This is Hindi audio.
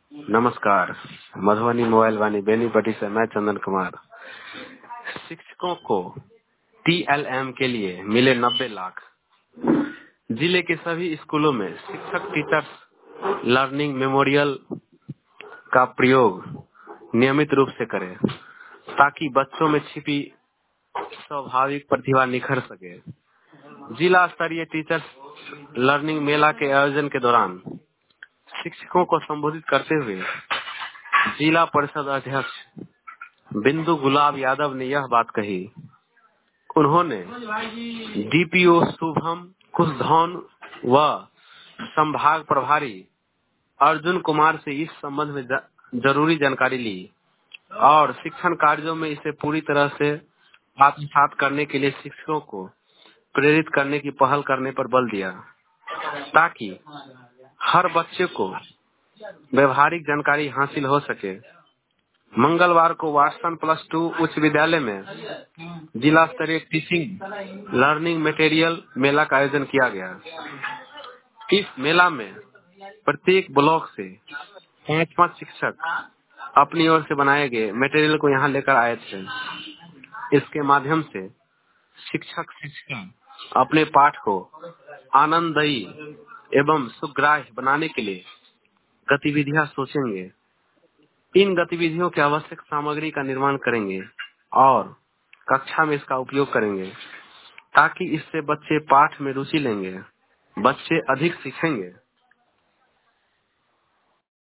नमस्कार। मधुबनी मोबाइल वाणी बेनीपट्टी से मैं चंदन कुमार। शिक्षकों को टीएलएम के लिए मिले 90 लाख। जिले के सभी स्कूलों में शिक्षक टीचर्स लर्निंग मेमोरियल का प्रयोग नियमित रूप से करें ताकि बच्चों में छिपी स्वाभाविक प्रतिभा निखर सके। जिला स्तरीय टीचर्स लर्निंग मेला के आयोजन के दौरान शिक्षकों को संबोधित करते हुए जिला परिषद अध्यक्ष बिंदु गुलाब यादव ने यह बात कही। उन्होंने डीपीओ शुभम कुशधौन व संभाग प्रभारी अर्जुन कुमार से इस संबंध में जरूरी जानकारी ली और शिक्षण कार्यों में इसे पूरी तरह से आत्मसात करने के लिए शिक्षकों को प्रेरित करने की पहल करने पर बल दिया ताकि हर बच्चे को व्यवहारिक जानकारी हासिल हो सके। मंगलवार को वाटसन +2 उच्च विद्यालय में जिला स्तरीय टीचिंग लर्निंग मटेरियल मेला का आयोजन किया गया। इस मेला में प्रत्येक ब्लॉक से 5-5 शिक्षक अपनी ओर से बनाए गए मटेरियल को यहां लेकर आए थे। इसके माध्यम से शिक्षक शिक्षिका अपने पाठ को आनंददायी एवं सुग्राह्य बनाने के लिए गतिविधियां सोचेंगे। इन गतिविधियों की आवश्यक सामग्री का निर्माण करेंगे और कक्षा में इसका उपयोग करेंगे ताकि इससे बच्चे पाठ में रुचि लेंगे, बच्चे अधिक सीखेंगे।